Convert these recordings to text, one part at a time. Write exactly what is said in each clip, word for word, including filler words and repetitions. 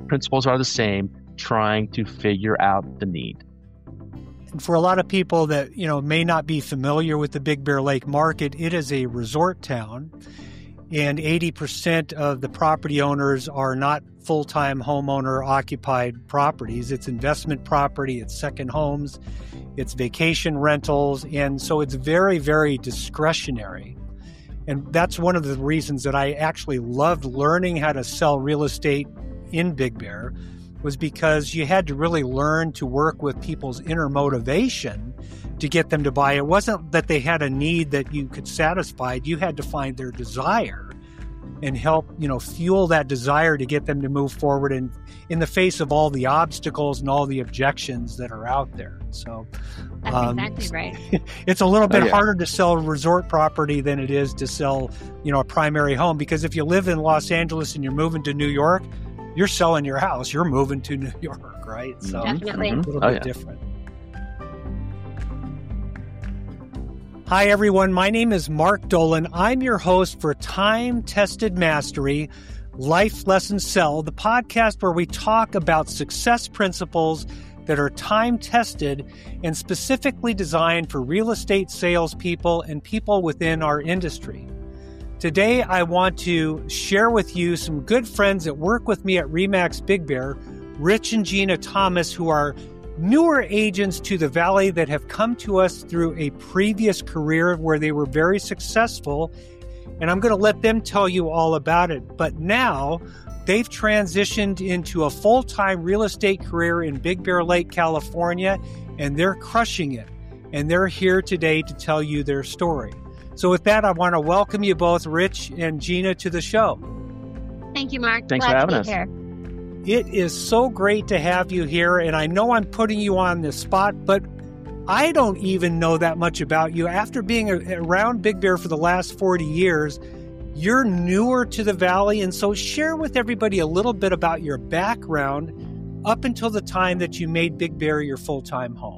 principles are the same, trying to figure out the need. And for a lot of people that, you know, may not be familiar with the Big Bear Lake market, it is a resort town, and eighty percent of the property owners are not full-time homeowner occupied properties. It's investment property, it's second homes, it's vacation rentals, and so it's very, very discretionary. And that's one of the reasons that I actually loved learning how to sell real estate in Big Bear, was because you had to really learn to work with people's inner motivation to get them to buy. It wasn't that they had a need that you could satisfy. You had to find their desire and help, you know, fuel that desire to get them to move forward in, in the face of all the obstacles and all the objections that are out there. So that's um, exactly right. It's a little bit oh, yeah. harder to sell resort property than it is to sell, you know, a primary home, because if you live in Los Angeles and you're moving to New York, you're selling your house, you're moving to New York, right? So definitely. a little oh, bit yeah. different. Hi, everyone. My name is Mark Dolan. I'm your host for Time Tested Mastery, Life Lesson Sell, the podcast where we talk about success principles that are time tested and specifically designed for real estate salespeople and people within our industry. Today, I want to share with you some good friends that work with me at RE/MAX Big Bear, Rich and Gina Thomas, who are newer agents to the Valley that have come to us through a previous career where they were very successful. And I'm going to let them tell you all about it. But now they've transitioned into a full-time real estate career in Big Bear Lake, California, and they're crushing it. And they're here today to tell you their story. So with that, I want to welcome you both, Rich and Gina, to the show. Thank you, Mark. Thanks Glad for having to us. be here. It is so great to have you here, and I know I'm putting you on the spot, but I don't even know that much about you. After being around Big Bear for the last forty years, you're newer to the Valley, and so share with everybody a little bit about your background up until the time that you made Big Bear your full-time home.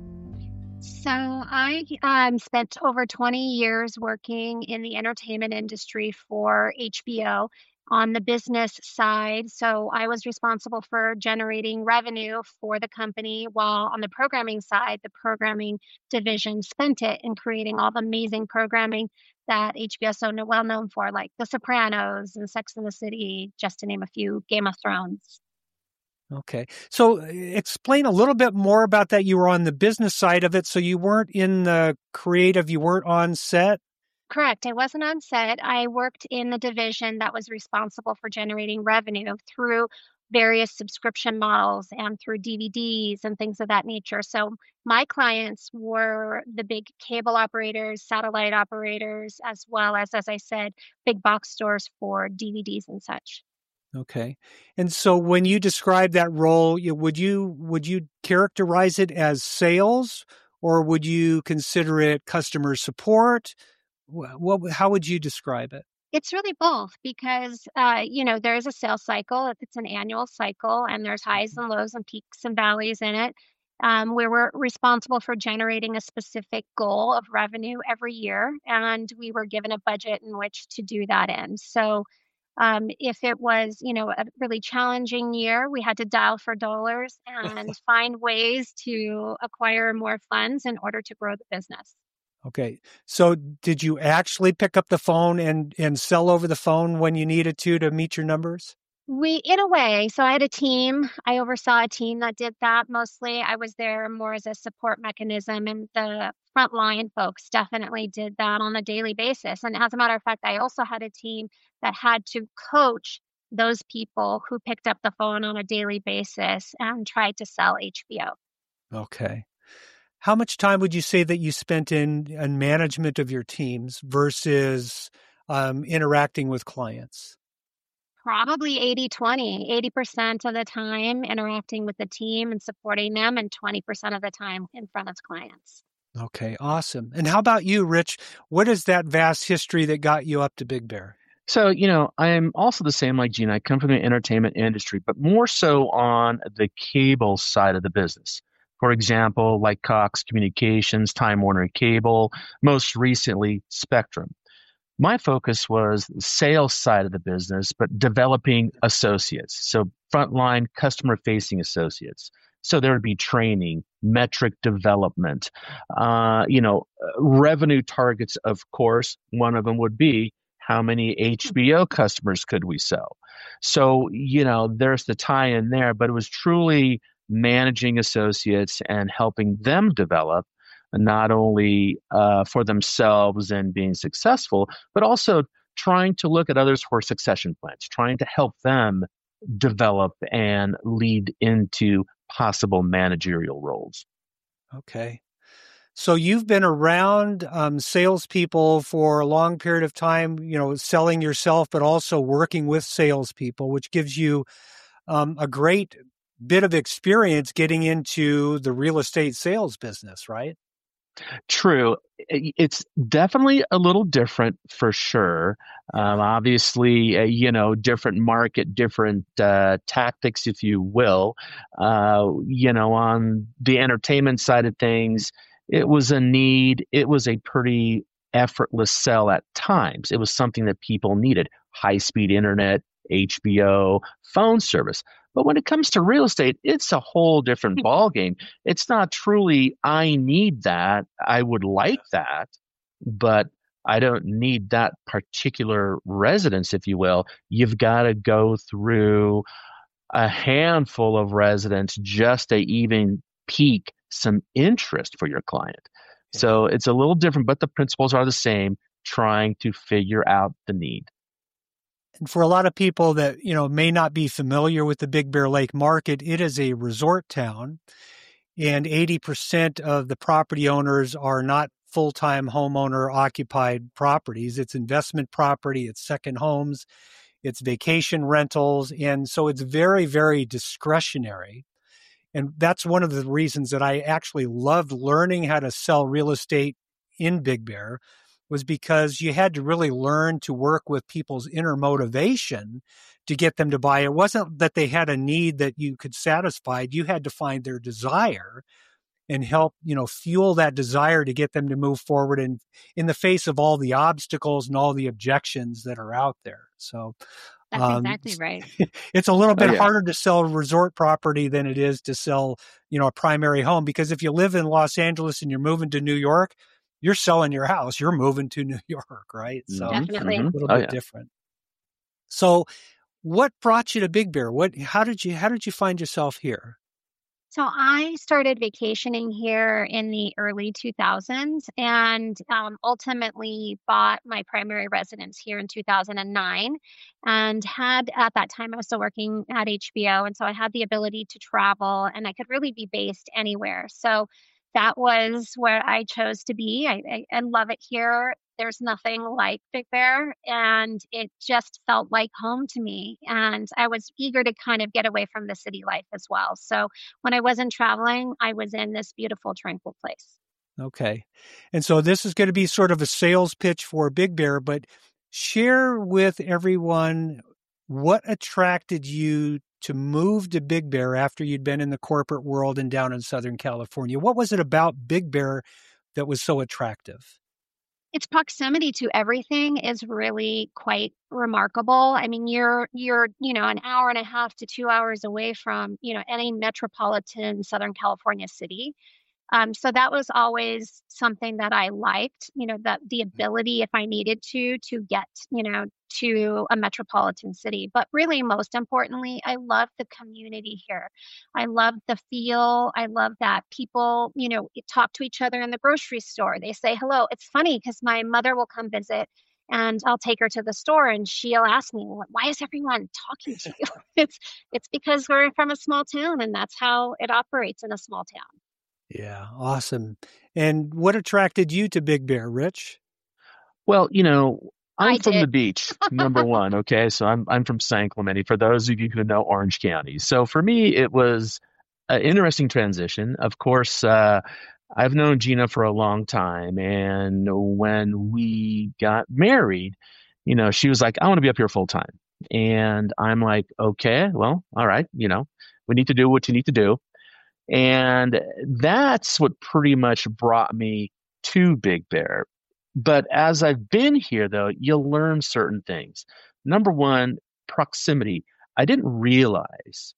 So I um, spent over twenty years working in the entertainment industry for H B O on the business side. So I was responsible for generating revenue for the company, while on the programming side, the programming division spent it in creating all the amazing programming that H B O is so well known for, like The Sopranos and Sex and the City, just to name a few, Game of Thrones. Okay. So explain a little bit more about that. You were on the business side of it, so you weren't in the creative, you weren't on set? Correct. I wasn't on set. I worked in the division that was responsible for generating revenue through various subscription models and through D V Ds and things of that nature. So my clients were the big cable operators, satellite operators, as well as, as I said, big box stores for D V Ds and such. Okay. And so when you describe that role, you, would you would you characterize it as sales, or would you consider it customer support? What, what how would you describe it? It's really both, because, uh, you know, there is a sales cycle. It's an annual cycle, and there's highs and lows and peaks and valleys in it, um, where we're responsible for generating a specific goal of revenue every year. And we were given a budget in which to do that in. So Um, if it was, you know, a really challenging year, we had to dial for dollars and find ways to acquire more funds in order to grow the business. Okay. So did you actually pick up the phone and, and sell over the phone when you needed to to meet your numbers? We, in a way, so I had a team. I oversaw a team that did that mostly. I was there more as a support mechanism, and the frontline folks definitely did that on a daily basis. And as a matter of fact, I also had a team that had to coach those people who picked up the phone on a daily basis and tried to sell H B O. Okay. How much time would you say that you spent in, in management of your teams versus um, interacting with clients? Probably eighty twenty, eighty percent of the time interacting with the team and supporting them, and twenty percent of the time in front of clients. Okay, awesome. And how about you, Rich? What is that vast history that got you up to Big Bear? So, you know, I'm also the same like Gina. I come from the entertainment industry, but more so on the cable side of the business. For example, like Cox Communications, Time Warner Cable, most recently Spectrum. My focus was the sales side of the business, but developing associates. So frontline customer-facing associates. So there would be training, metric development, uh, you know, revenue targets, of course. One of them would be how many H B O customers could we sell? So, you know, there's the tie in there, but it was truly managing associates and helping them develop not only uh, for themselves and being successful, but also trying to look at others for succession plans, trying to help them develop and lead into possible managerial roles. Okay. So you've been around um, salespeople for a long period of time, you know, selling yourself, but also working with salespeople, which gives you um, a great bit of experience getting into the real estate sales business, right? True. It's definitely a little different for sure. Um, obviously, uh, you know, different market, different uh, tactics, if you will. Uh, you know, on the entertainment side of things, it was a need. It was a pretty effortless sell at times. It was something that people needed: high-speed internet, H B O, phone service. But when it comes to real estate, it's a whole different ballgame. It's not truly, I need that. I would like that, but I don't need that particular residence, if you will. You've got to go through a handful of residents just to even pique some interest for your client. Yeah. So it's a little different, but the principles are the same, trying to figure out the need. And for a lot of people that, you know, may not be familiar with the Big Bear Lake market, it is a resort town, and eighty percent of the property owners are not full-time homeowner occupied properties. It's investment property, it's second homes, it's vacation rentals, and so it's very, very discretionary. And that's one of the reasons that I actually loved learning how to sell real estate in Big Bear, was because you had to really learn to work with people's inner motivation to get them to buy. It wasn't that they had a need that you could satisfy. You had to find their desire and help, you know, fuel that desire to get them to move forward in, in the face of all the obstacles and all the objections that are out there. So that's um, exactly right. It's a little bit oh, yeah. harder to sell resort property than it is to sell, you know, a primary home, because if you live in Los Angeles and you're moving to New York, you're selling your house, you're moving to New York, right? So definitely a little oh, bit yeah. different. So what brought you to Big Bear? What, how did you, how did you find yourself here? So I started vacationing here in the early two thousands and um, ultimately bought my primary residence here in two thousand nine, and had, at that time, I was still working at H B O. And so I had the ability to travel, and I could really be based anywhere. So that was where I chose to be. I, I, I love it here. There's nothing like Big Bear, and it just felt like home to me. And I was eager to kind of get away from the city life as well. So when I wasn't traveling, I was in this beautiful, tranquil place. Okay. And so this is going to be sort of a sales pitch for Big Bear, but share with everyone what attracted you to move to Big Bear after you'd been in the corporate world and down in Southern California. What was it about Big Bear that was so attractive? Its proximity to everything is really quite remarkable. I mean, you're, you're, you know, an hour and a half to two hours away from, you know, any metropolitan Southern California city. Um, so that was always something that I liked, you know, that the ability, if I needed to, to get, you know, to a metropolitan city. But really, most importantly, I love the community here. I love the feel. I love that people, you know, talk to each other in the grocery store. They say hello. It's funny because my mother will come visit, and I'll take her to the store, and she'll ask me, why is everyone talking to you? It's, it's because we're from a small town, and that's how it operates in a small town. Yeah, awesome. And what attracted you to Big Bear, Rich? Well, you know, I'm I from did. the beach, number one. Okay, so I'm I'm from San Clemente. For those of you who know Orange County, so for me it was an interesting transition. Of course, uh, I've known Gina for a long time, and when we got married, you know, she was like, "I want to be up here full time," and I'm like, "Okay, well, all right, you know, we need to do what you need to do." And that's what pretty much brought me to Big Bear. But as I've been here, though, you'll learn certain things. Number one, proximity. I didn't realize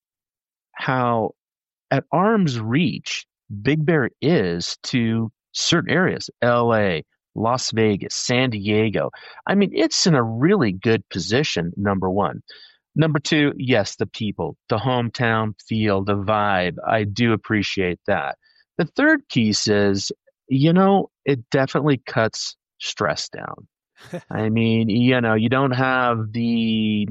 how at arm's reach Big Bear is to certain areas, L A, Las Vegas, San Diego. I mean, it's in a really good position, number one. Number two, yes, the people, the hometown feel, the vibe. I do appreciate that. The third piece is, you know, it definitely cuts stress down. I mean, you know, you don't have the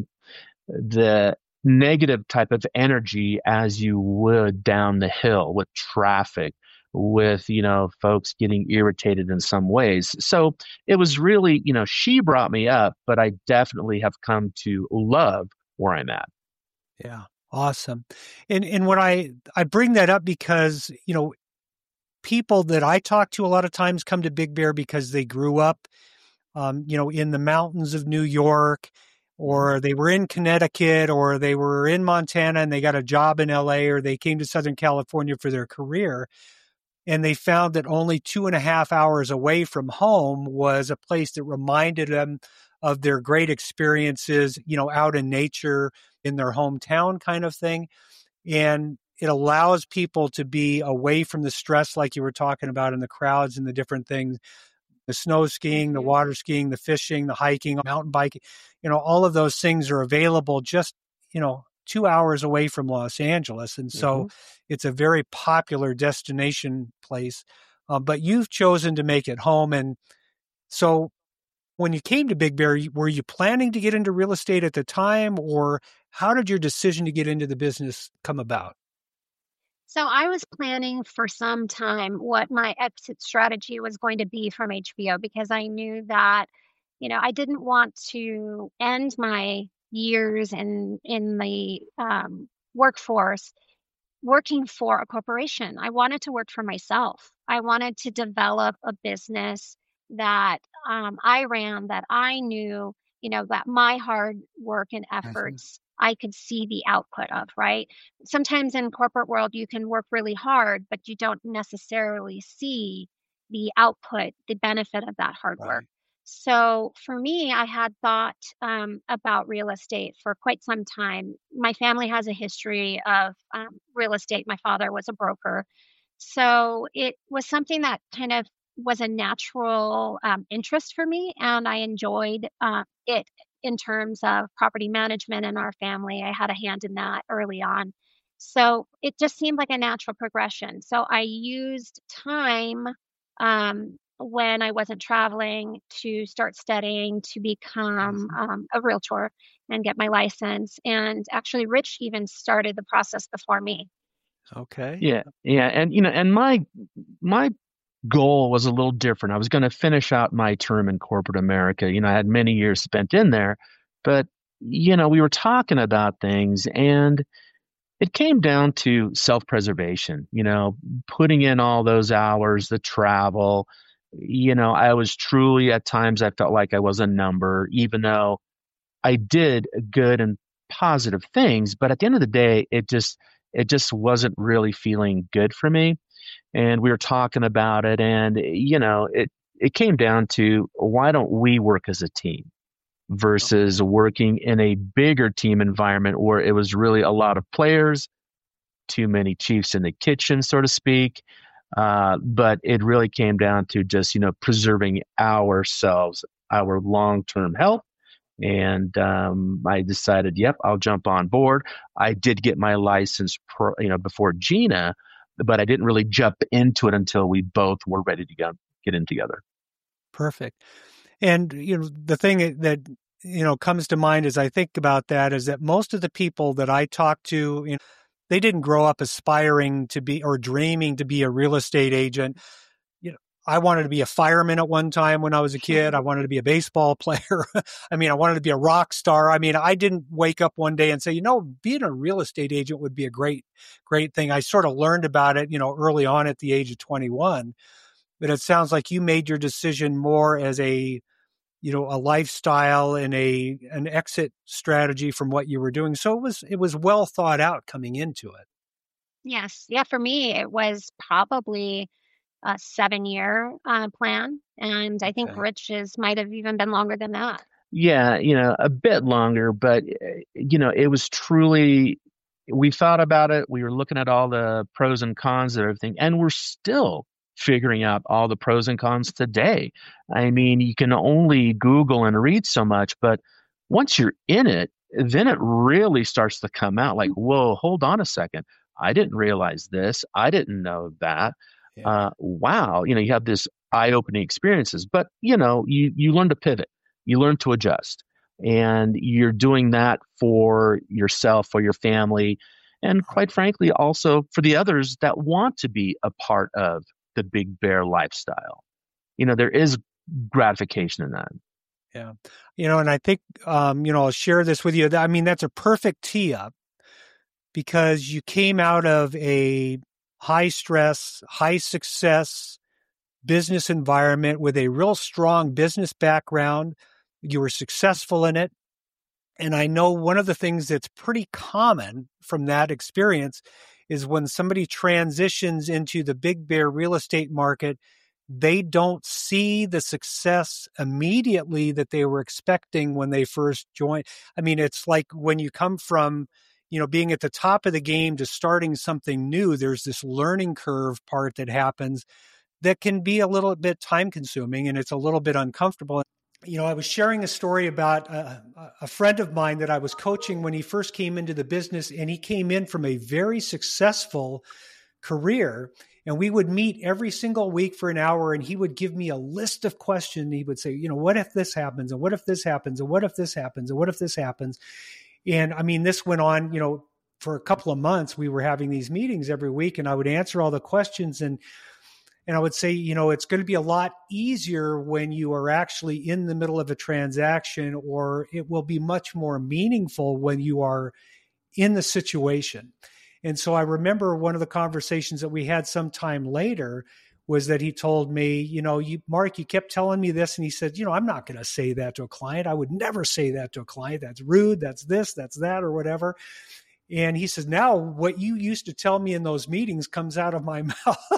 the negative type of energy as you would down the hill with traffic, with, you know, folks getting irritated in some ways. So it was really, you know, she brought me up, but I definitely have come to love where I'm at. Yeah. Awesome. And and what I I bring that up because, you know, people that I talk to a lot of times come to Big Bear because they grew up um, you know, in the mountains of New York, or they were in Connecticut, or they were in Montana and they got a job in L A, or they came to Southern California for their career. And they found that only two and a half hours away from home was a place that reminded them of their great experiences, you know, out in nature in their hometown kind of thing. And it allows people to be away from the stress, like you were talking about, in the crowds and the different things, the snow skiing, the Mhm. water skiing, the fishing, the hiking, mountain biking, you know, all of those things are available just, you know, two hours away from Los Angeles. And so Mhm. it's a very popular destination place. Uh, but you've chosen to make it home. And so when you came to Big Bear, you- were you planning to get into real estate at the time, or how did your decision to get into the business come about? So I was planning for some time what my exit strategy was going to be from H B O because I knew that, you know, I didn't want to end my years in in the um, workforce working for a corporation. I wanted to work for myself. I wanted to develop a business that um, I ran, that I knew, you know, that my hard work and Mhm. efforts I could see the output of, right? Sometimes in corporate world you can work really hard, but you don't necessarily see the output, the benefit of that hard work. Right. So for me, I had thought um, about real estate for quite some time. My family has a history of um, real estate. My father was a broker. So it was something that kind of was a natural um, interest for me. And I enjoyed uh, it in terms of property management in our family. I had a hand in that early on. So it just seemed like a natural progression. So I used time um, when I wasn't traveling to start studying to become Mhm. um, a realtor and get my license. And actually, Rich even started the process before me. Okay. Yeah, yeah, and you know, and my my goal was a little different. I was going to finish out my term in corporate America. You know, I had many years spent in there, but you know, we were talking about things, and it came down to self-preservation. You know, putting in all those hours, the travel. You know, I was truly at times I felt like I was a number, even though I did good and positive things. But at the end of the day, it just it just wasn't really feeling good for me, and we were talking about it, and you know it it came down to, why don't we work as a team Okay. versus working in a bigger team environment where it was really a lot of players, too many chiefs in the kitchen, so to speak. Uh, but it really came down to just, you know, preserving ourselves, our long-term health. And um, I decided, yep, I'll jump on board. I did get my license, pro, you know, before Gina, but I didn't really jump into it until we both were ready to go, get in together. Perfect. And, you know, the thing that, you know, comes to mind as I think about that is that most of the people that I talk to, you know, they didn't grow up aspiring to be or dreaming to be a real estate agent. You know, I wanted to be a fireman at one time when I was a kid. I wanted to be a baseball player. I mean, I wanted to be a rock star. I mean, I didn't wake up one day and say, you know, being a real estate agent would be a great, great thing. I sort of learned about it, you know, early on at the age of twenty-one. But it sounds like you made your decision more as a, you know, a lifestyle and a an exit strategy from what you were doing. So it was it was well thought out coming into it. Yes. Yeah. For me, it was probably a seven year uh, plan. And I think Okay. Rich's might have even been longer than that. Yeah, you know, a bit longer, but uh, you know, it was truly, we thought about it, we were looking at all the pros and cons of everything, and we're still figuring out all the pros and cons today. I mean, you can only Google and read so much, but once you're in it, then it really starts to come out like, whoa, hold on a second. I didn't realize this. I didn't know that. Yeah. Uh, wow. You know, you have this eye-opening experiences, but you know, you you learn to pivot, you learn to adjust, and you're doing that for yourself, for your family, and quite frankly, also for the others that want to be a part of the Big Bear lifestyle. You know, there is gratification in that. Yeah. You know, and I think, um, you know, I'll share this with you. I mean, that's a perfect tee up because you came out of a high stress, high success business environment with a real strong business background. You were successful in it. And I know one of the things that's pretty common from that experience is when somebody transitions into the Big Bear real estate market, they don't see the success immediately that they were expecting when they first joined. I mean, it's like when you come from, you know, being at the top of the game to starting something new, there's this learning curve part that happens that can be a little bit time consuming and it's a little bit uncomfortable. You know, I was sharing a story about a, a friend of mine that I was coaching when he first came into the business, and he came in from a very successful career. And we would meet every single week for an hour, and he would give me a list of questions. He would say, you know, what if this happens? And what if this happens? And what if this happens? And what if this happens? And I mean, this went on, you know, for a couple of months. We were having these meetings every week, and I would answer all the questions. And And I would say, you know, it's going to be a lot easier when you are actually in the middle of a transaction, or it will be much more meaningful when you are in the situation. And so I remember one of the conversations that we had sometime later was that he told me, you know, you, Mark, you kept telling me this. And he said, you know, I'm not going to say that to a client. I would never say that to a client. That's rude. That's this, that's that, or whatever. And he says, now what you used to tell me in those meetings comes out of my mouth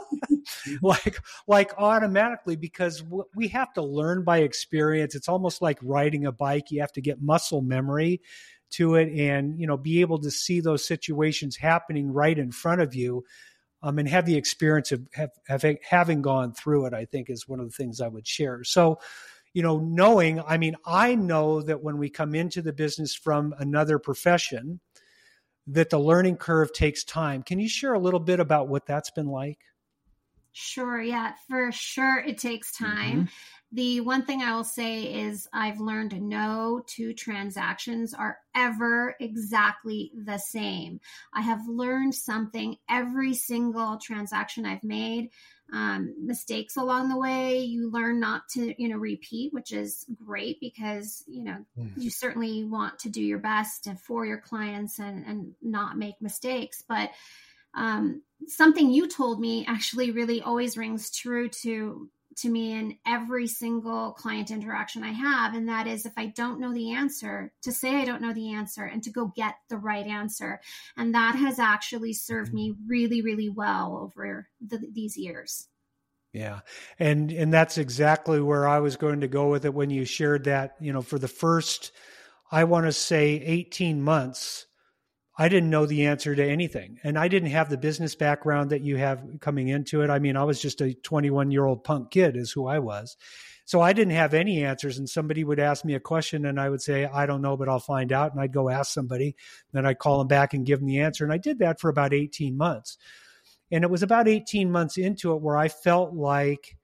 like, like automatically, because we have to learn by experience. It's almost like riding a bike. You have to get muscle memory to it and, you know, be able to see those situations happening right in front of you, um, and have the experience of have, have, having gone through it, I think is one of the things I would share. So, you know, knowing, I mean, I know that when we come into the business from another profession, that the learning curve takes time. Can you share a little bit about what that's been like? Sure. Yeah, for sure. It takes time. Mm-hmm. The one thing I will say is I've learned no two transactions are ever exactly the same. I have learned something every single transaction I've made. Um, mistakes along the way, you learn not to, you know, repeat, which is great because, you know, mm. you certainly want to do your best for your clients and, and not make mistakes. But um, something you told me actually really always rings true to to me in every single client interaction I have. And that is, if I don't know the answer, to say I don't know the answer and to go get the right answer. And that has actually served me really, really well over the, these years. Yeah. And, and that's exactly where I was going to go with it when you shared that, you know, for the first, I want to say eighteen months, I didn't know the answer to anything. And I didn't have the business background that you have coming into it. I mean, I was just a twenty-one year old punk kid is who I was. So I didn't have any answers, and somebody would ask me a question and I would say, I don't know, but I'll find out. And I'd go ask somebody, then I'd call them back and give them the answer. And I did that for about eighteen months. And it was about eighteen months into it where I felt like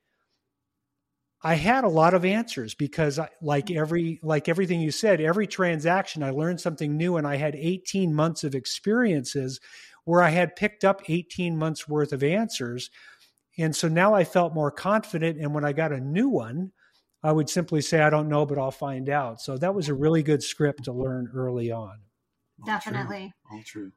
I had a lot of answers because I, like every, like everything you said, every transaction, I learned something new, and I had eighteen months of experiences where I had picked up eighteen months worth of answers. And so now I felt more confident. And when I got a new one, I would simply say, I don't know, but I'll find out. So that was a really good script to learn early on. Definitely. All true.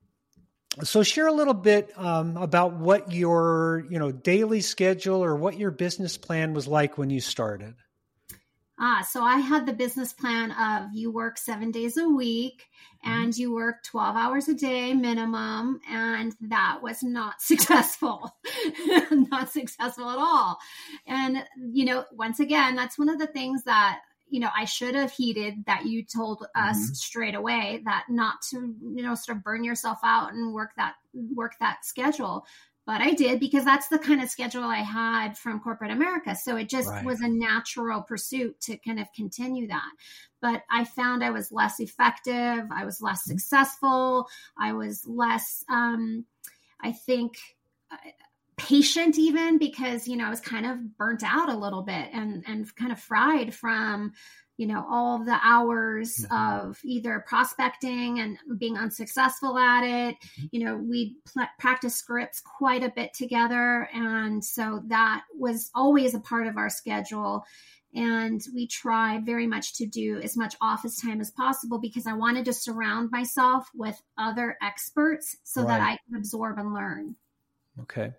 So share a little bit um, about what your, you know, daily schedule or what your business plan was like when you started. Ah, so I had the business plan of you work seven days a week and you work twelve hours a day minimum. And that was not successful, not successful at all. And, you know, once again, that's one of the things that, you know, I should have heeded that you told us Mhm. straight away that not to, you know, sort of burn yourself out and work that, work that schedule. But I did, because that's the kind of schedule I had from corporate America. So it just Right. was a natural pursuit to kind of continue that. But I found I was less effective. I was less successful. I was less, um, I think, uh, patient even, because, you know, I was kind of burnt out a little bit and, and kind of fried from, you know, all the hours Mhm. of either prospecting and being unsuccessful at it. Mhm. You know, we pl- practice scripts quite a bit together. And so that was always a part of our schedule. And we try very much to do as much office time as possible, because I wanted to surround myself with other experts so that Right. I could absorb and learn. Okay.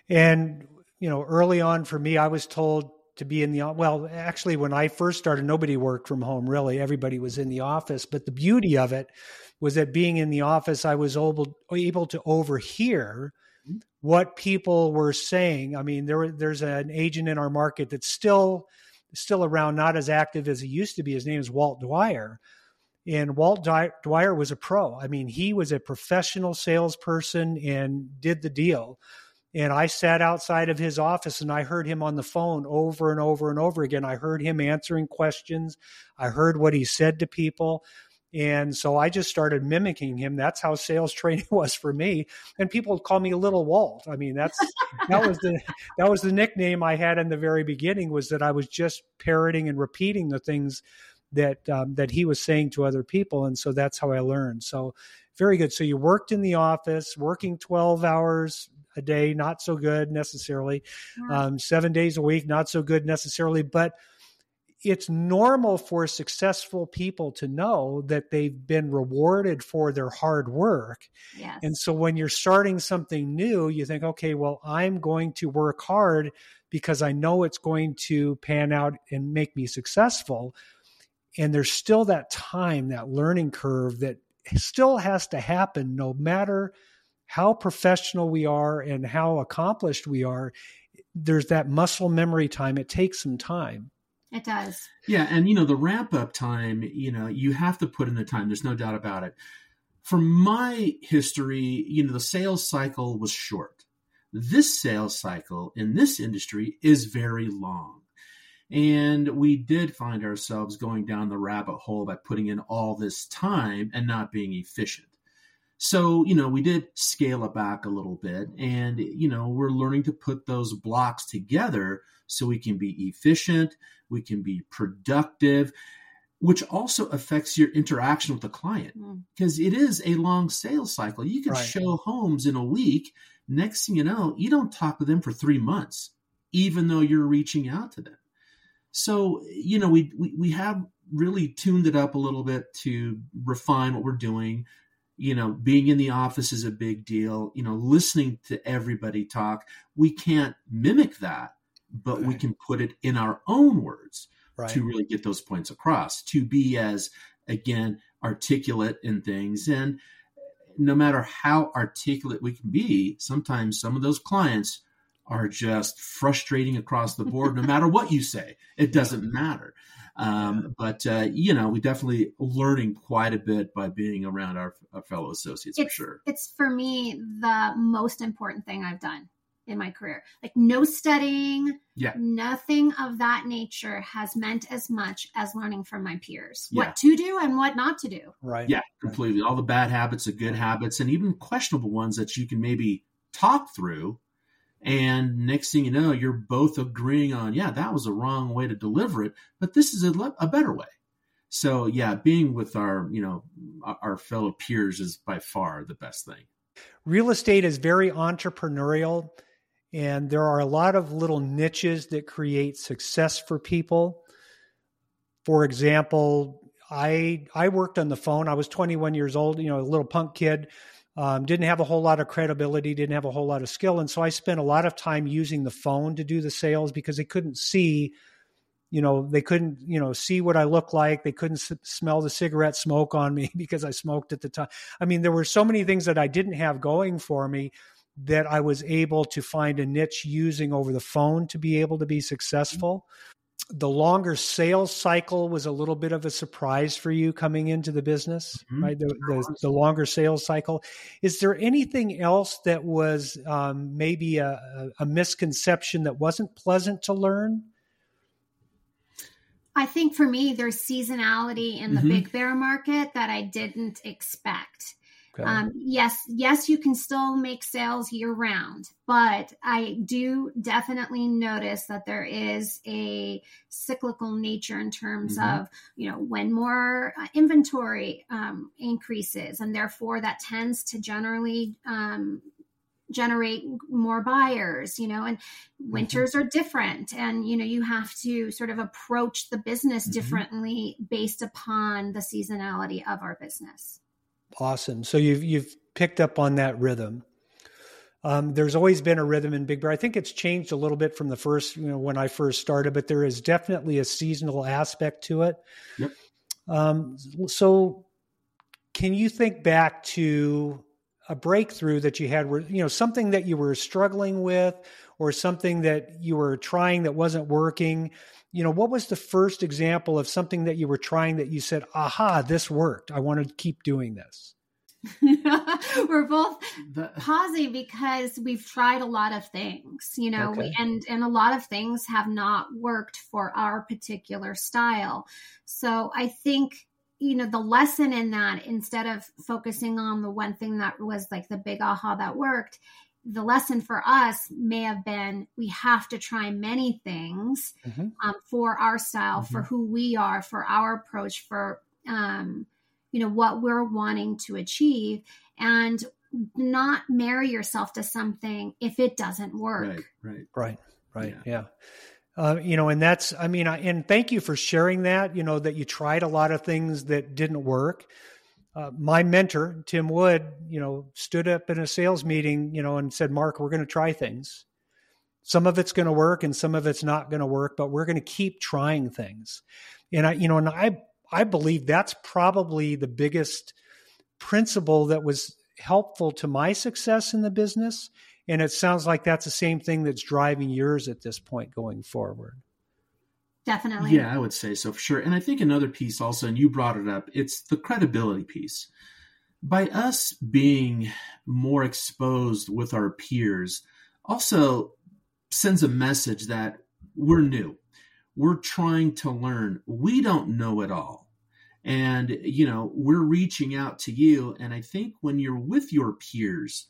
And, you know, early on for me, I was told to be in the, well, actually, when I first started, nobody worked from home, really. Everybody was in the office. But the beauty of it was that being in the office, I was able, able to overhear what people were saying. I mean, there, there's an agent in our market that's still, still around, not as active as he used to be. His name is Walt Dwyer. And Walt Dwyer was a pro. I mean, he was a professional salesperson and did the deal. And I sat outside of his office and I heard him on the phone over and over and over again. I heard him answering questions. I heard what he said to people. And so I just started mimicking him. That's how sales training was for me. And people would call me Little Walt. I mean, that's that was the that was the nickname I had in the very beginning, was that I was just parroting and repeating the things that um, that he was saying to other people. And so that's how I learned. So very good. So you worked in the office, working twelve hours a day, not so good necessarily. Yeah. Um, seven days a week, not so good necessarily. But it's normal for successful people to know that they've been rewarded for their hard work. Yes. And so when you're starting something new, you think, okay, well, I'm going to work hard because I know it's going to pan out and make me successful. And there's still that time, that learning curve that still has to happen, no matter how professional we are and how accomplished we are. There's that muscle memory time. It takes some time. It does. Yeah. And, you know, the ramp up time, you know, you have to put in the time. There's no doubt about it. From my history, you know, the sales cycle was short. This sales cycle in this industry is very long. And we did find ourselves going down the rabbit hole by putting in all this time and not being efficient. So, you know, we did scale it back a little bit, and, you know, we're learning to put those blocks together so we can be efficient, we can be productive, which also affects your interaction with the client, because it is a long sales cycle. You can Right. show homes in a week. Next thing you know, you don't talk to them for three months, even though you're reaching out to them. So, you know, we, we, we have really tuned it up a little bit to refine what we're doing. You know, being in the office is a big deal. You know, listening to everybody talk, we can't mimic that, but we Right. can put it in our own words Right. to really get those points across, to be as, again, articulate in things. And no matter how articulate we can be, sometimes some of those clients are just frustrating across the board. No matter what you say, it doesn't matter. Um, but, uh, you know, we definitely learning quite a bit by being around our, our fellow associates, It's, for sure. it's for me, the most important thing I've done in my career. Like, no studying, Yeah. nothing of that nature has meant as much as learning from my peers, Yeah. what to do and what not to do. Right. Yeah, completely. All the bad habits, the good habits, and even questionable ones that you can maybe talk through. And next thing you know, you're both agreeing on, yeah, that was a wrong way to deliver it, but this is a, le- a better way. So yeah, being with our, you know, our our fellow peers is by far the best thing. Real estate is very entrepreneurial, and there are a lot of little niches that create success for people. For example, I I worked on the phone. I was twenty-one years old, you know, a little punk kid. Um, didn't have a whole lot of credibility, didn't have a whole lot of skill. And so I spent a lot of time using the phone to do the sales because they couldn't see, you know, they couldn't, you know, see what I looked like. They couldn't s- smell the cigarette smoke on me because I smoked at the time. I mean, there were so many things that I didn't have going for me that I was able to find a niche using over the phone to be able to be successful. the longer sales cycle was a little bit of a surprise for you coming into the business, mm-hmm. right? The, the, the longer sales cycle. Is there anything else that was um, maybe a, a misconception that wasn't pleasant to learn? I think for me, there's seasonality in the mm-hmm. big bear market that I didn't expect. Okay. Um, yes, yes, you can still make sales year round, but I do definitely notice that there is a cyclical nature in terms mm-hmm. of, you know, when more uh, inventory um, increases, and therefore that tends to generally um, generate more buyers, you know, and winters mm-hmm. are different. And, you know, you have to sort of approach the business mm-hmm. differently based upon the seasonality of our business. Awesome. So you've, you've picked up on that rhythm. Um, there's always been a rhythm in Big Bear. I think it's changed a little bit from the first, you know, when I first started, but there is definitely a seasonal aspect to it. Yep. Um, so can you think back to a breakthrough that you had where, you know, something that you were struggling with or something that you were trying that wasn't working? You know, what was the first example of something that you were trying that you said, aha, this worked. I want to keep doing this. We're both pausing because we've tried a lot of things, you know, okay. we, and, and a lot of things have not worked for our particular style. So I think, you know, the lesson in that, instead of focusing on the one thing that was like the big aha that worked, the lesson for us may have been, we have to try many things mm-hmm. um, for our style, mm-hmm. for who we are, for our approach, for, um, you know, what we're wanting to achieve, and not marry yourself to something if it doesn't work. Right, right, right, right. Yeah. yeah. Uh, you know, and that's, I mean, I, and thank you for sharing that, you know, that you tried a lot of things that didn't work. Uh, my mentor, Tim Wood, you know, stood up in a sales meeting, you know, and said, Mark, we're going to try things. Some of it's going to work and some of it's not going to work, but we're going to keep trying things. And I, you know, and I, I believe that's probably the biggest principle that was helpful to my success in the business. And it sounds like that's the same thing that's driving yours at this point going forward. Definitely. Yeah, I would say so for sure. And I think another piece also, and you brought it up, it's the credibility piece. By us being more exposed with our peers also sends a message that we're new. We're trying to learn. We don't know it all. And, you know, we're reaching out to you. And I think when you're with your peers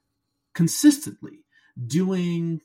consistently doing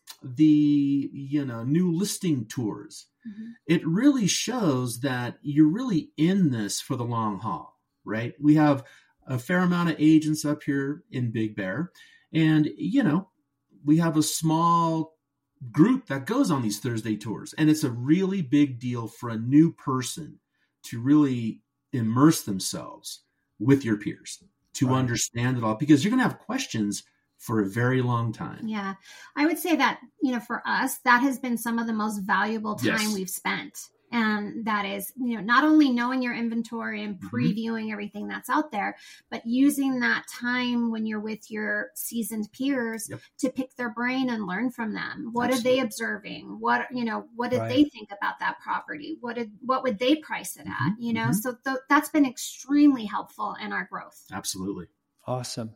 the, you know, new listing tours, mm-hmm. it really shows that you're really in this for the long haul, right? We have a fair amount of agents up here in Big Bear, and, you know, we have a small group that goes on these Thursday tours, and it's a really big deal for a new person to really immerse themselves with your peers, to right. understand it all, because you're going to have questions for a very long time. Yeah. I would say that, you know, for us, that has been some of the most valuable time yes. we've spent. And that is, you know, not only knowing your inventory and previewing mm-hmm. everything that's out there, but using that time when you're with your seasoned peers yep. to pick their brain and learn from them. What Absolutely. Are they observing? What, you know, what did right. they think about that property? What did, what would they price it mm-hmm. at? You know, mm-hmm. so th- that's been extremely helpful in our growth. Absolutely. Awesome.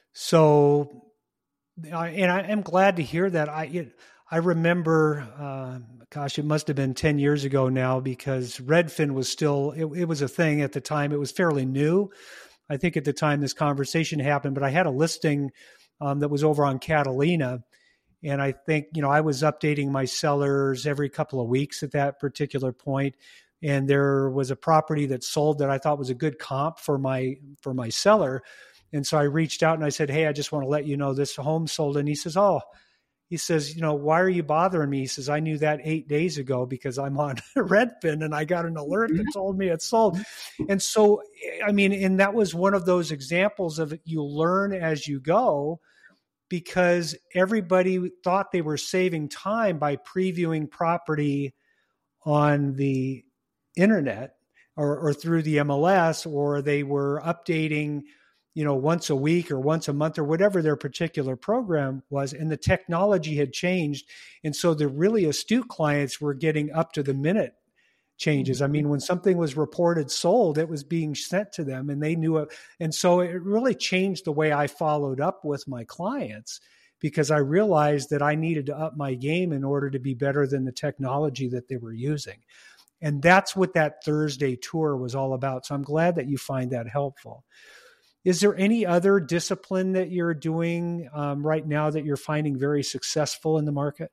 So, I, and I am glad to hear that. I, it, I remember, uh, gosh, it must have been ten years ago now, because Redfin was still, it, it was a thing at the time. It was fairly new. I think at the time this conversation happened, but I had a listing um, that was over on Catalina. And I think, you know, I was updating my sellers every couple of weeks at that particular point. And there was a property that sold that I thought was a good comp for my, for my seller. And so I reached out and I said, hey, I just want to let you know this home sold. And he says, oh, he says, you know, why are you bothering me? He says, I knew that eight days ago because I'm on Redfin and I got an alert that told me it sold. And so, I mean, and that was one of those examples of you learn as you go, because everybody thought they were saving time by previewing property on the internet or, or through the M L S, or they were updating you know, once a week or once a month or whatever their particular program was. And the technology had changed. And so the really astute clients were getting up to the minute changes. I mean, when something was reported sold, it was being sent to them and they knew it. And so it really changed the way I followed up with my clients, because I realized that I needed to up my game in order to be better than the technology that they were using. And that's what that Thursday tour was all about. So I'm glad that you find that helpful. Is there any other discipline that you're doing um, right now that you're finding very successful in the market?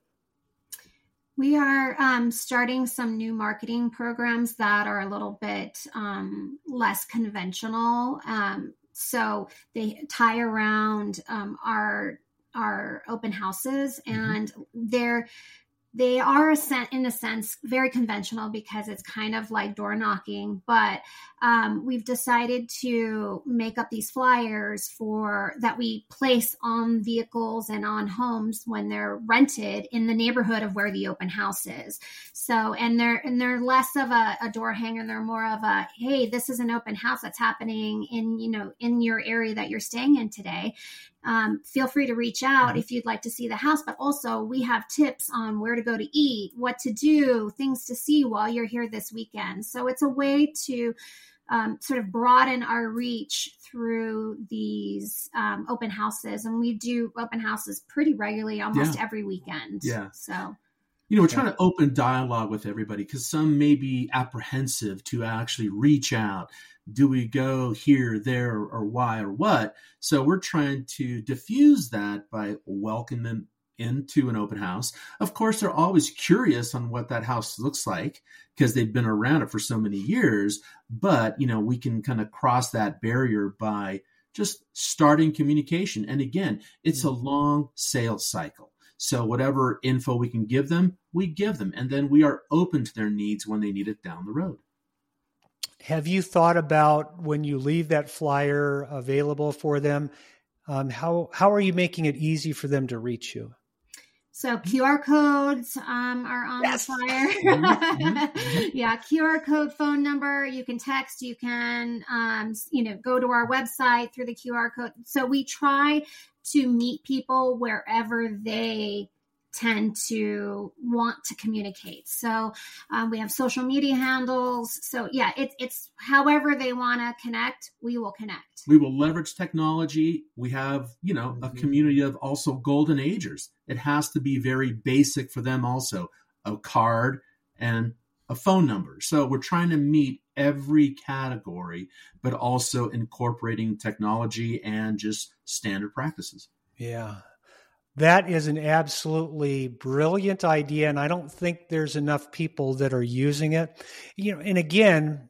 We are um, starting some new marketing programs that are a little bit um, less conventional. Um, so they tie around um, our our open houses, and mm-hmm. they're they are a sen- in a sense very conventional because it's kind of like door knocking, but um, we've decided to make up these flyers for that we place on vehicles and on homes when they're rented in the neighborhood of where the open house is. So, and they're and they're less of a, a door hanger. They're more of a, hey, this is an open house that's happening in, you know, in your area that you're staying in today. Um, feel free to reach out mm-hmm. if you'd like to see the house, but also we have tips on where to go to eat, what to do, things to see while you're here this weekend. So it's a way to um, sort of broaden our reach through these um, open houses. And we do open houses pretty regularly, almost yeah. every weekend. Yeah. So, you know, we're trying to open dialogue with everybody because some may be apprehensive to actually reach out. Do we go here, there, or why, or what? So we're trying to diffuse that by welcoming them into an open house. Of course, they're always curious on what that house looks like because they've been around it for so many years. But, you know, we can kind of cross that barrier by just starting communication. And again, it's a long sales cycle. So whatever info we can give them, we give them. And then we are open to their needs when they need it down the road. Have you thought about when you leave that flyer available for them, um, how how are you making it easy for them to reach you? So Q R codes um, are on yes. the flyer. mm-hmm. Yeah, Q R code, phone number. You can text. You can, um, you know, go to our website through the Q R code. So we try to meet people wherever they tend to want to communicate. So um, we have social media handles. So yeah, it's it's however they want to connect, we will connect. We will leverage technology. We have, you know, a community of also golden agers. It has to be very basic for them also, a card and a phone number. So we're trying to meet every category, but also incorporating technology and just standard practices. Yeah. That is an absolutely brilliant idea, and I don't think there's enough people that are using it. You know, and again,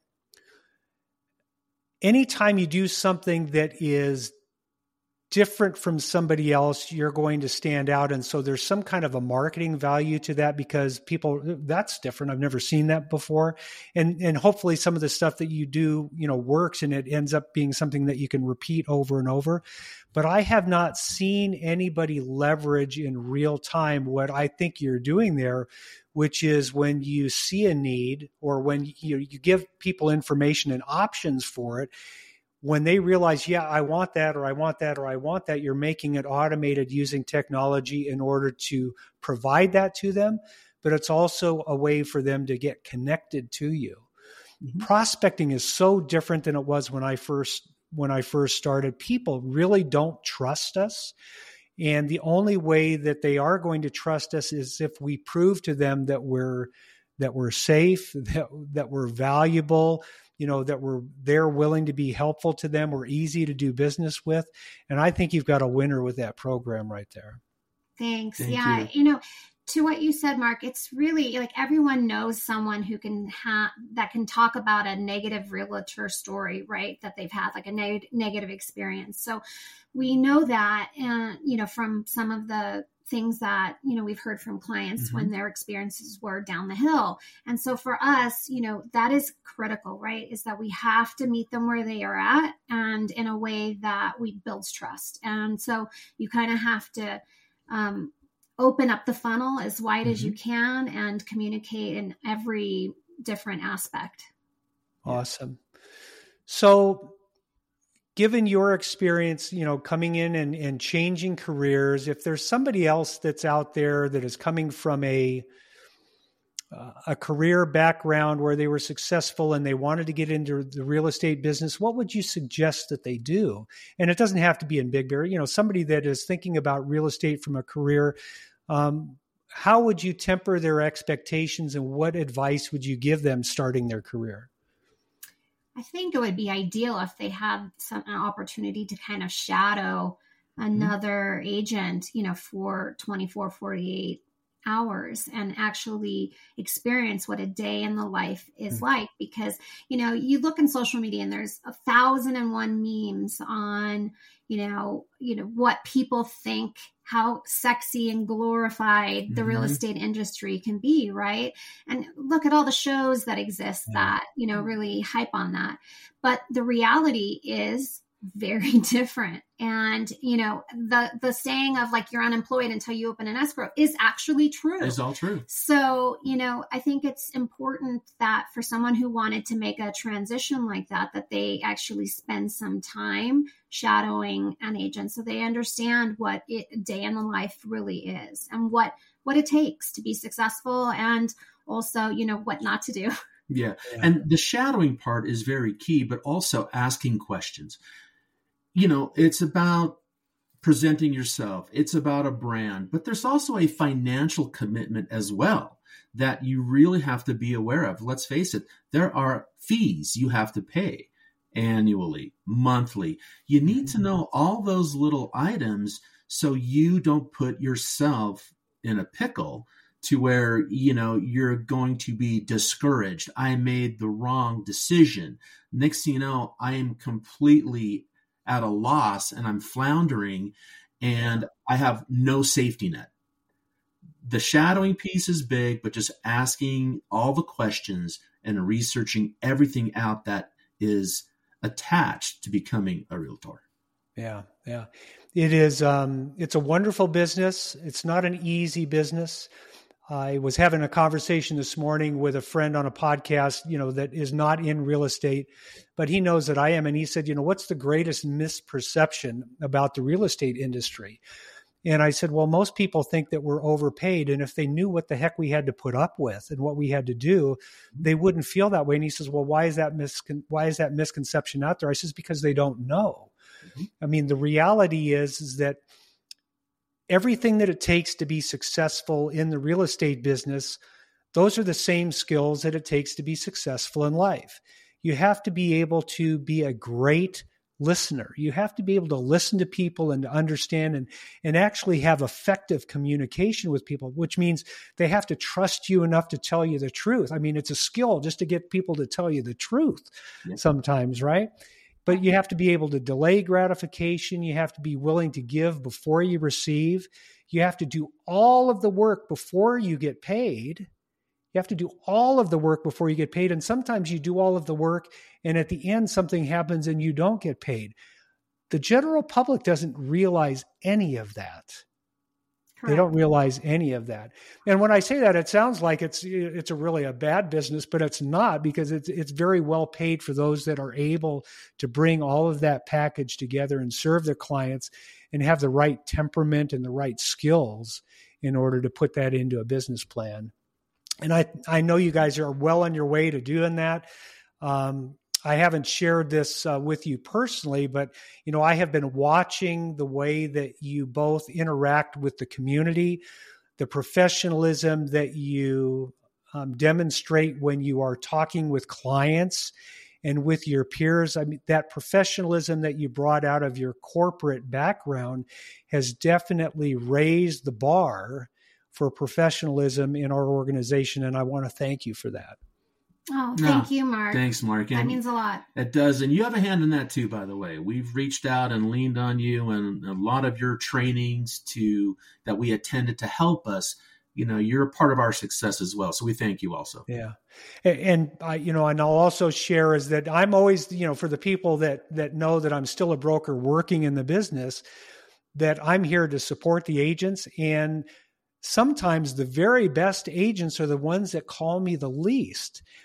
anytime you do something that is different from somebody else, you're going to stand out. And so there's some kind of a marketing value to that because people, that's different. I've never seen that before. And and hopefully some of the stuff that you do, you know, works and it ends up being something that you can repeat over and over. But I have not seen anybody leverage in real time what I think you're doing there, which is when you see a need or when you, you give people information and options for it, when they realize, yeah, I want that, or I want that, or I want that, you're making it automated using technology in order to provide that to them. But it's also a way for them to get connected to you. Mm-hmm. Prospecting is so different than it was when I first when I first started. People really don't trust us. And the only way that they are going to trust us is if we prove to them that we're that we're safe, that, that we're valuable, you know, that we're they're willing to be helpful to them, we're easy to do business with. And I think you've got a winner with that program right there. Thanks. Thank yeah. you. you know, to what you said, Mark, it's really like everyone knows someone who can have that can talk about a negative realtor story, right? That they've had like a neg- negative experience. So we know that, uh, you know, from some of the things that, you know, we've heard from clients mm-hmm. when their experiences were down the hill. And so for us, you know, that is critical, right? Is that we have to meet them where they are at and in a way that we builds trust. And so you kind of have to, um, open up the funnel as wide mm-hmm. as you can and communicate in every different aspect. Awesome. So given your experience, you know, coming in and, and changing careers, if there's somebody else that's out there that is coming from a uh, a career background where they were successful and they wanted to get into the real estate business, what would you suggest that they do? And it doesn't have to be in Big Bear. You know, somebody that is thinking about real estate from a career, um, how would you temper their expectations and what advice would you give them starting their career? I think it would be ideal if they had some an opportunity to kind of shadow another mm-hmm. agent, you know, for twenty-four, forty-eight hours and actually experience what a day in the life is mm-hmm. like. Because, you know, you look in social media and there's a thousand and one memes on, you know, you know, what people think, how sexy and glorified mm-hmm. the real estate industry can be, right? And look at all the shows that exist yeah. that, you know, really hype on that. But the reality is very different. And, you know, the the saying of like, you're unemployed until you open an escrow is actually true. It's all true. So, you know, I think it's important that for someone who wanted to make a transition like that, that they actually spend some time shadowing an agent so they understand what it, a day in the life really is and what, what it takes to be successful and also, you know, what not to do. Yeah. yeah. And the shadowing part is very key, but also asking questions. You know, it's about presenting yourself. It's about a brand, but there's also a financial commitment as well that you really have to be aware of. Let's face it, there are fees you have to pay annually, monthly. You need to know all those little items so you don't put yourself in a pickle to where, you know, you're going to be discouraged. I made the wrong decision. Next thing you know, I am completely at a loss and I'm floundering and I have no safety net. The shadowing piece is big, but just asking all the questions and researching everything out that is attached to becoming a realtor. Yeah, yeah. It is, um, it's a wonderful business. It's not an easy business. I was having a conversation this morning with a friend on a podcast, you know, that is not in real estate, but he knows that I am. And he said, you know, what's the greatest misperception about the real estate industry? And I said, well, most people think that we're overpaid. And if they knew what the heck we had to put up with and what we had to do, they wouldn't feel that way. And he says, well, why is that miscon- why is that misconception out there? I says, because they don't know. Mm-hmm. I mean, the reality is, is that everything that it takes to be successful in the real estate business, those are the same skills that it takes to be successful in life. You have to be able to be a great listener. You have to be able to listen to people and to understand and, and actually have effective communication with people, which means they have to trust you enough to tell you the truth. I mean, it's a skill just to get people to tell you the truth yeah. sometimes, right? But you have to be able to delay gratification. You have to be willing to give before you receive. You have to do all of the work before you get paid. You have to do all of the work before you get paid. And sometimes you do all of the work, and at the end, something happens and you don't get paid. The general public doesn't realize any of that. Correct. They don't realize any of that. And when I say that, it sounds like it's it's a really a bad business, but it's not, because it's it's very well paid for those that are able to bring all of that package together and serve their clients and have the right temperament and the right skills in order to put that into a business plan. And I, I know you guys are well on your way to doing that. Um, I haven't shared this uh, with you personally, but, you know, I have been watching the way that you both interact with the community, the professionalism that you um, demonstrate when you are talking with clients and with your peers. I mean, that professionalism that you brought out of your corporate background has definitely raised the bar for professionalism in our organization. And I want to thank you for that. Oh, thank no, you, Mark. Thanks, Mark. And that means a lot. It does. And you have a hand in that too, by the way. We've reached out and leaned on you and a lot of your trainings to that we attended to help us. You know, you're a part of our success as well. So we thank you also. Yeah. And I, you know, and I'll also share is that I'm always, you know, for the people that, that know that I'm still a broker working in the business, that I'm here to support the agents. And sometimes the very best agents are the ones that call me the least.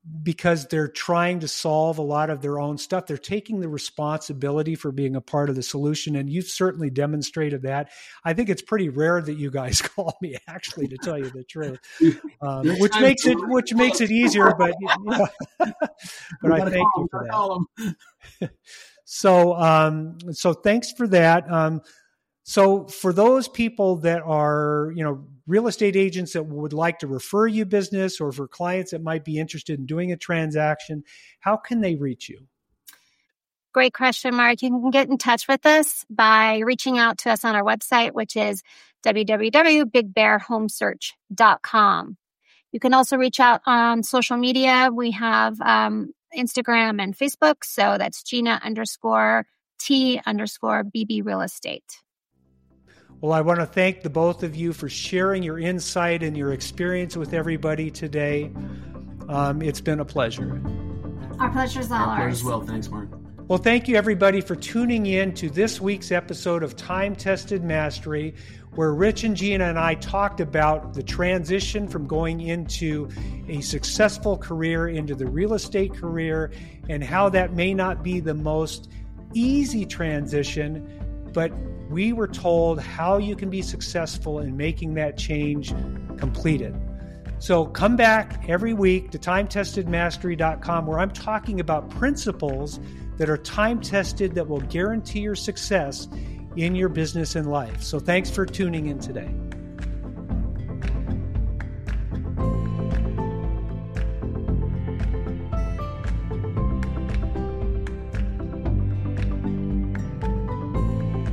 because they're trying to solve a lot of their own stuff. They're taking the responsibility for being a part of the solution. And you've certainly demonstrated that. I think it's pretty rare that you guys call me, actually, to tell you the truth, um, which makes it, which makes it easier, but, you know, but I thank you for that. So, um, so thanks for that. Um, so for those people that are, you know, real estate agents that would like to refer you business, or for clients that might be interested in doing a transaction, how can they reach you? Great question, Mark. You can get in touch with us by reaching out to us on our website, which is w w w dot big bear home search dot com. You can also reach out on social media. We have um, Instagram and Facebook. So that's Gina underscore T underscore B B Real Estate. Well, I want to thank the both of you for sharing your insight and your experience with everybody today. Um, it's been a pleasure. Our pleasure's all Our pleasure ours. as well. Thanks, Mark. Well, thank you, everybody, for tuning in to this week's episode of Time Tested Mastery, where Rich and Gina and I talked about the transition from going into a successful career into the real estate career, and how that may not be the most easy transition, but we were told how you can be successful in making that change completed. So come back every week to time tested mastery dot com, where I'm talking about principles that are time-tested that will guarantee your success in your business and life. So thanks for tuning in today.